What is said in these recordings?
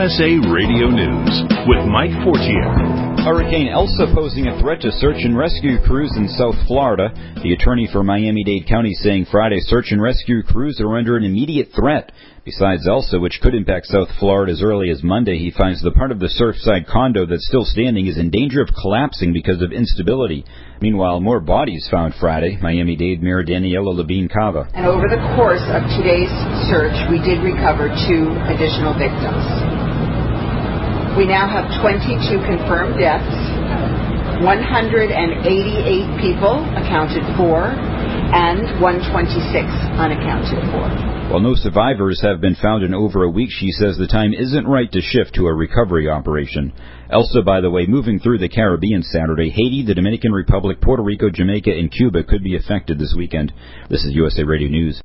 USA Radio News with Mike Fortier. Hurricane Elsa posing a threat to search and rescue crews in South Florida. The attorney for Miami-Dade County saying Friday search and rescue crews are under an immediate threat. Besides Elsa, which could impact South Florida as early as Monday, he finds the part of the Surfside condo that's still standing is in danger of collapsing because of instability. Meanwhile, more bodies found Friday. Miami-Dade Mayor Daniela Levine Cava. And over the course of today's search, we did recover 2 additional victims. We now have 22 confirmed deaths, 188 people accounted for, and 126 unaccounted for. While no survivors have been found in over a week, she says the time isn't right to shift to a recovery operation. Elsa, by the way, moving through the Caribbean Saturday. Haiti, the Dominican Republic, Puerto Rico, Jamaica, and Cuba could be affected this weekend. This is USA Radio News.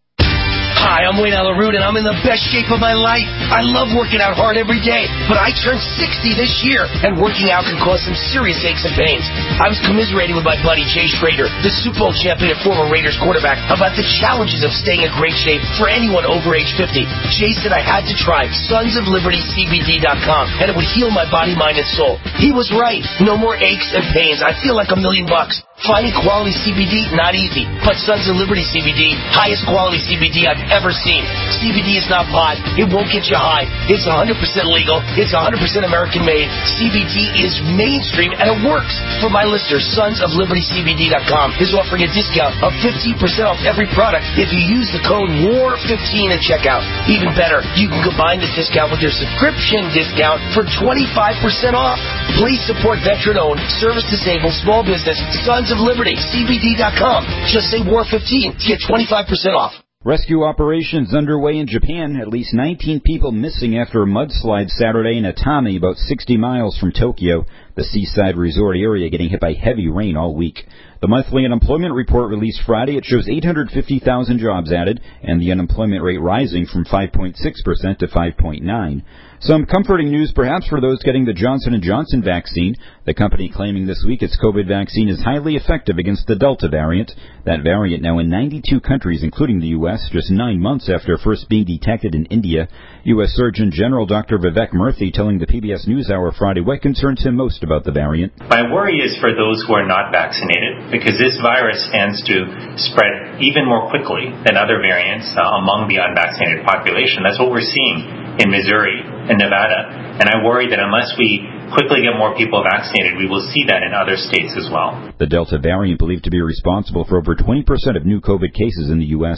Hi, I'm Wayne Alaroot, and I'm in the best shape of my life. I love working out hard every day, but I turned 60 this year, and working out can cause some serious aches and pains. I was commiserating with my buddy Jay Schrader, the Super Bowl champion and former Raiders quarterback, about the challenges of staying in great shape for anyone over age 50. Jay said I had to try sonsoflibertycbd.com, and it would heal my body, mind, and soul. He was right. No more aches and pains. I feel like $1 million. Finding quality CBD, not easy. But Sons of Liberty CBD, highest quality CBD I've ever seen. CBD is not pot. It won't get you high. It's 100% legal. It's 100% American made. CBD is mainstream and it works. For my listeners, sonsoflibertycbd.com is offering a discount of 15% off every product if you use the code WAR15 at checkout. Even better, you can combine the discount with your subscription discount for 25% off. Please support veteran-owned, service-disabled, small business, Sons of Liberty, CBD.com. Just say WAR15 to get 25% off. Rescue operations underway in Japan. At least 19 people missing after a mudslide Saturday in Atami, about 60 miles from Tokyo, the seaside resort area getting hit by heavy rain all week. The monthly unemployment report released Friday, it shows 850,000 jobs added, and the unemployment rate rising from 5.6% to 5.9%. Some comforting news perhaps for those getting the Johnson & Johnson vaccine. The company claiming this week its COVID vaccine is highly effective against the Delta variant. That variant now in 92 countries, including the U.S., just 9 months after first being detected in India. U.S. Surgeon General Dr. Vivek Murthy telling the PBS NewsHour Friday what concerns him most about the variant. My worry is for those who are not vaccinated, because this virus tends to spread even more quickly than other variants among the unvaccinated population. That's what we're seeing in Missouri and Nevada. And I worry that unless we quickly get more people vaccinated, we will see that in other states as well. The Delta variant believed to be responsible for over 20% of new COVID cases in the U.S.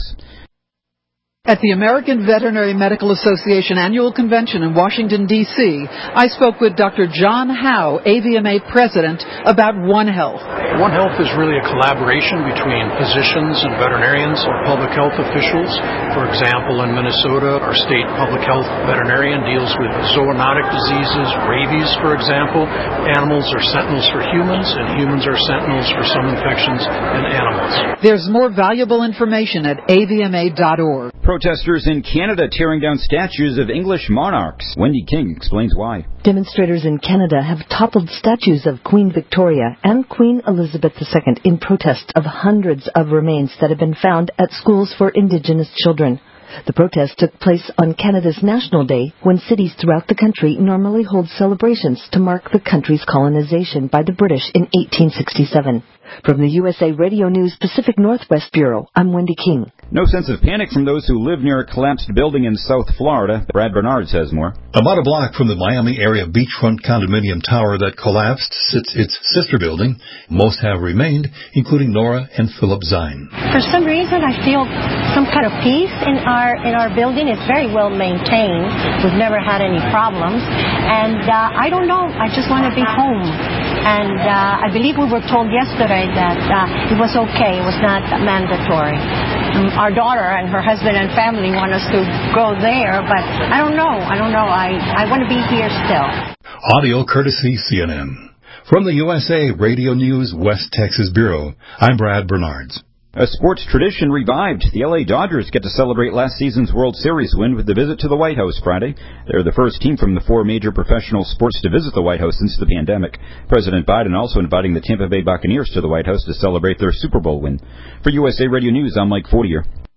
At the American Veterinary Medical Association Annual Convention in Washington, D.C., I spoke with Dr. John Howe, AVMA President, about One Health. One Health is really a collaboration between physicians and veterinarians or public health officials. For example, in Minnesota, our state public health veterinarian deals with zoonotic diseases, rabies, for example. Animals are sentinels for humans, and humans are sentinels for some infections in animals. There's more valuable information at avma.org. Protesters in Canada tearing down statues of English monarchs. Wendy King explains why. Demonstrators in Canada have toppled statues of Queen Victoria and Queen Elizabeth II in protest of hundreds of remains that have been found at schools for Indigenous children. The protest took place on Canada's National Day, when cities throughout the country normally hold celebrations to mark the country's colonization by the British in 1867. From the USA Radio News Pacific Northwest Bureau, I'm Wendy King. No sense of panic from those who live near a collapsed building in South Florida. Brad Bernard has more. About a block from the Miami area beachfront condominium tower that collapsed sits its sister building. Most have remained, including Nora and Philip Zine. For some reason, I feel some kind of peace in our building. It's very well maintained. We've never had any problems. And I don't know. I just want to be home. And I believe we were told yesterday that it was okay. It was not mandatory. Our daughter and her husband and family want us to go there, but I don't know. I want to be here still. Audio courtesy CNN. From the USA Radio News West Texas Bureau, I'm Brad Bernards. A sports tradition revived. The LA Dodgers get to celebrate last season's World Series win with the visit to the White House Friday. They're the first team from the 4 major professional sports to visit the White House since the pandemic. President Biden also inviting the Tampa Bay Buccaneers to the White House to celebrate their Super Bowl win. For USA Radio News, I'm Mike Fortier.